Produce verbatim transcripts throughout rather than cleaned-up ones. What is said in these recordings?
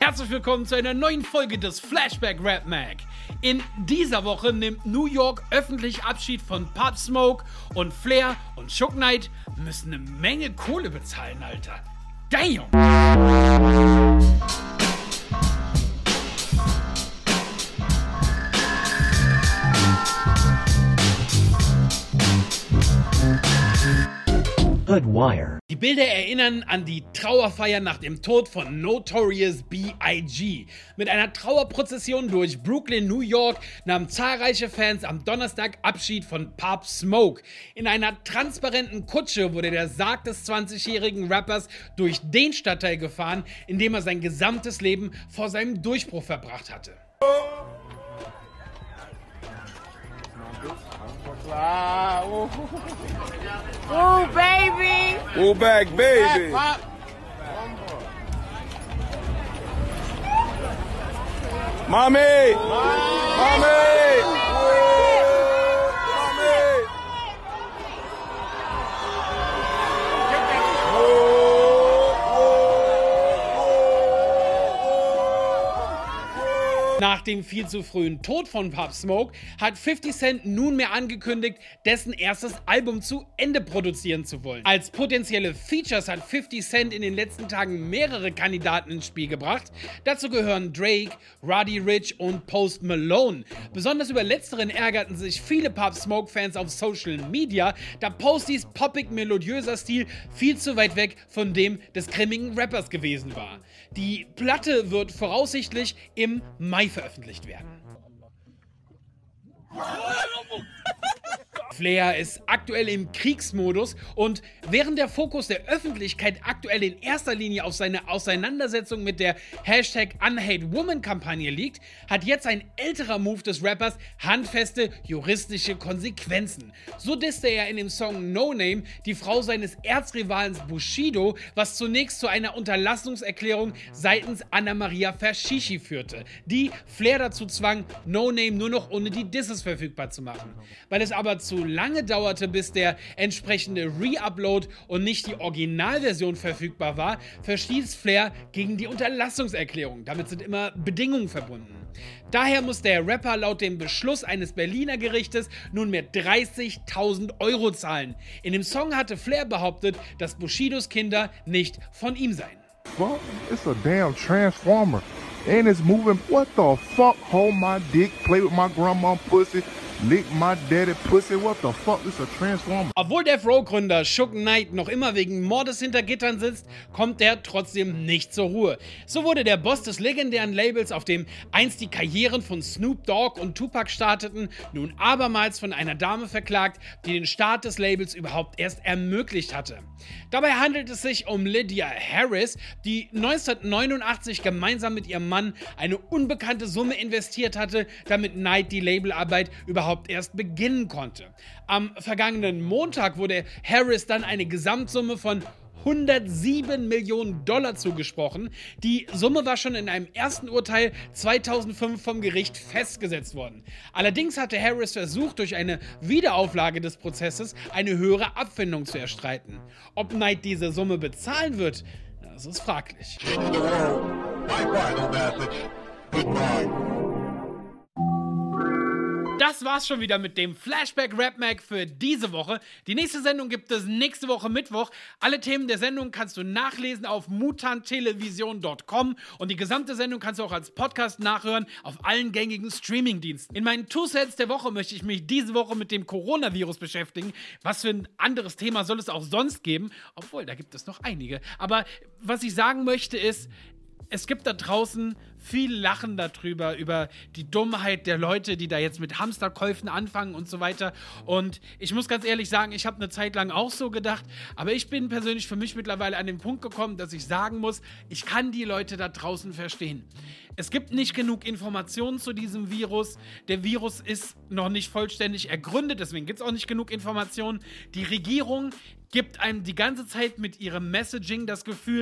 Herzlich willkommen zu einer neuen Folge des Flashback Rap Mag. In dieser Woche nimmt New York öffentlich Abschied von Pop Smoke und Flair und Suge Knight müssen eine Menge Kohle bezahlen, Alter. Damn! Hoodwire. Die Bilder erinnern an die Trauerfeier nach dem Tod von Notorious B I G Mit einer Trauerprozession durch Brooklyn, New York nahmen zahlreiche Fans am Donnerstag Abschied von Pop Smoke. In einer transparenten Kutsche wurde der Sarg des zwanzigjährigen Rappers durch den Stadtteil gefahren, in dem er sein gesamtes Leben vor seinem Durchbruch verbracht hatte. Wow. Ooh, baby. Ooh, back, baby. Back, Mommy. Mommy. Nach dem viel zu frühen Tod von Pop Smoke hat fifty Cent nunmehr angekündigt, dessen erstes Album zu Ende produzieren zu wollen. Als potenzielle Features hat fifty Cent in den letzten Tagen mehrere Kandidaten ins Spiel gebracht. Dazu gehören Drake, Roddy Ricch und Post Malone. Besonders über letzteren ärgerten sich viele Pop Smoke-Fans auf Social Media, da Postys poppig-melodiöser Stil viel zu weit weg von dem des grimmigen Rappers gewesen war. Die Platte wird voraussichtlich im Mai veröffentlicht werden. Flair ist aktuell im Kriegsmodus und während der Fokus der Öffentlichkeit aktuell in erster Linie auf seine Auseinandersetzung mit der Hashtag UnHateWoman-Kampagne liegt, hat jetzt ein älterer Move des Rappers handfeste juristische Konsequenzen. So disste er in dem Song No Name die Frau seines Erzrivals Bushido, was zunächst zu einer Unterlassungserklärung seitens Anna Maria Fashishi führte, die Flair dazu zwang, No Name nur noch ohne die Disses verfügbar zu machen. Weil es aber zu lange dauerte, bis der entsprechende Re-Upload und nicht die Originalversion verfügbar war, verstieß Flair gegen die Unterlassungserklärung. Damit sind immer Bedingungen verbunden. Daher muss der Rapper laut dem Beschluss eines Berliner Gerichtes nunmehr dreißigtausend Euro zahlen. In dem Song hatte Flair behauptet, dass Bushidos Kinder nicht von ihm seien. Fuck, it's a damn transformer. And it's moving. What the fuck? Hold my dick, play with my grandma pussy. Lick my daddy pussy, what the fuck is a transformer? Obwohl Death Row-Gründer Suge Knight noch immer wegen Mordes hinter Gittern sitzt, kommt er trotzdem nicht zur Ruhe. So wurde der Boss des legendären Labels, auf dem einst die Karrieren von Snoop Dogg und Tupac starteten, nun abermals von einer Dame verklagt, die den Start des Labels überhaupt erst ermöglicht hatte. Dabei handelt es sich um Lydia Harris, die neunzehnhundertneunundachtzig gemeinsam mit ihrem Mann eine unbekannte Summe investiert hatte, damit Knight die Labelarbeit überhaupt erst beginnen konnte. Am vergangenen Montag wurde Harris dann eine Gesamtsumme von hundertsieben Millionen Dollar zugesprochen. Die Summe war schon in einem ersten Urteil zweitausendfünf vom Gericht festgesetzt worden. Allerdings hatte Harris versucht, durch eine Wiederauflage des Prozesses eine höhere Abfindung zu erstreiten. Ob Knight diese Summe bezahlen wird, das ist fraglich. Das war's schon wieder mit dem Flashback Rap Mag für diese Woche. Die nächste Sendung gibt es nächste Woche Mittwoch. Alle Themen der Sendung kannst du nachlesen auf mutanttelevision punkt com und die gesamte Sendung kannst du auch als Podcast nachhören auf allen gängigen Streamingdiensten. In meinen Two-Sets der Woche möchte ich mich diese Woche mit dem Coronavirus beschäftigen. Was für ein anderes Thema soll es auch sonst geben? Obwohl, da gibt es noch einige. Aber was ich sagen möchte ist, es gibt da draußen viel Lachen darüber, über die Dummheit der Leute, die da jetzt mit Hamsterkäufen anfangen und so weiter. Und ich muss ganz ehrlich sagen, ich habe eine Zeit lang auch so gedacht, aber ich bin persönlich für mich mittlerweile an den Punkt gekommen, dass ich sagen muss, ich kann die Leute da draußen verstehen. Es gibt nicht genug Informationen zu diesem Virus. Der Virus ist noch nicht vollständig ergründet, deswegen gibt es auch nicht genug Informationen. Die Regierung gibt einem die ganze Zeit mit ihrem Messaging das Gefühl,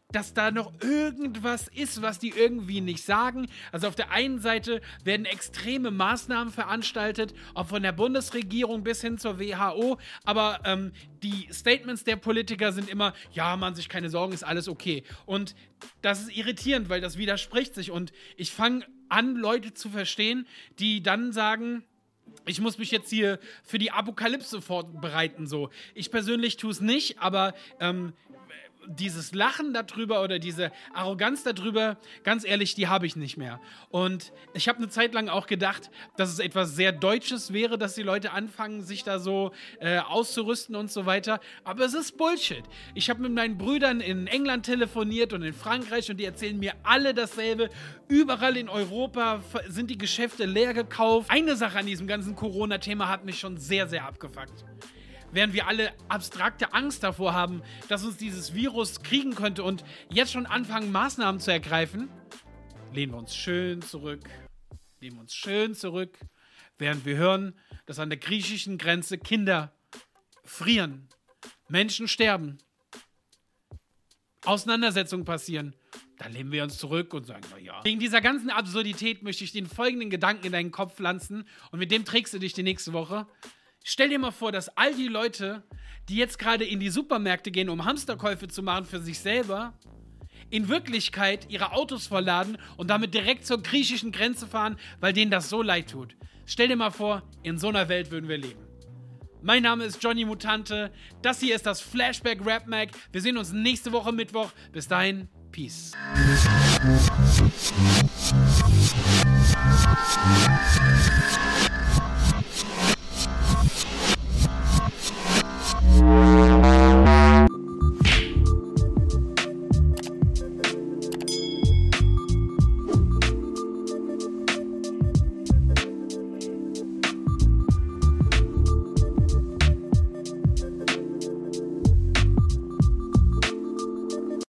dass da noch irgendwas ist, was die irgendwie nicht sagen. Also auf der einen Seite werden extreme Maßnahmen veranstaltet, auch von der Bundesregierung bis hin zur W H O, aber ähm, die Statements der Politiker sind immer, ja, man sich keine Sorgen, ist alles okay. Und das ist irritierend, weil das widerspricht sich und ich fange an, Leute zu verstehen, die dann sagen, ich muss mich jetzt hier für die Apokalypse vorbereiten, so. Ich persönlich tue es nicht, aber ähm, dieses Lachen darüber oder diese Arroganz darüber, ganz ehrlich, die habe ich nicht mehr. Und ich habe eine Zeit lang auch gedacht, dass es etwas sehr Deutsches wäre, dass die Leute anfangen, sich da so äh, auszurüsten und so weiter. Aber es ist Bullshit. Ich habe mit meinen Brüdern in England telefoniert und in Frankreich und die erzählen mir alle dasselbe. Überall in Europa sind die Geschäfte leer gekauft. Eine Sache an diesem ganzen Corona-Thema hat mich schon sehr, sehr abgefuckt. Während wir alle abstrakte Angst davor haben, dass uns dieses Virus kriegen könnte und jetzt schon anfangen, Maßnahmen zu ergreifen, lehnen wir uns schön zurück, lehnen wir uns schön zurück, während wir hören, dass an der griechischen Grenze Kinder frieren, Menschen sterben, Auseinandersetzungen passieren. Da lehnen wir uns zurück und sagen, na ja. Wegen dieser ganzen Absurdität möchte ich den folgenden Gedanken in deinen Kopf pflanzen und mit dem trägst du dich die nächste Woche. Stell dir mal vor, dass all die Leute, die jetzt gerade in die Supermärkte gehen, um Hamsterkäufe zu machen für sich selber, in Wirklichkeit ihre Autos vollladen und damit direkt zur griechischen Grenze fahren, weil denen das so leid tut. Stell dir mal vor, in so einer Welt würden wir leben. Mein Name ist Johnny Mutante. Das hier ist das Flashback Rap Mag. Wir sehen uns nächste Woche Mittwoch. Bis dahin, Peace.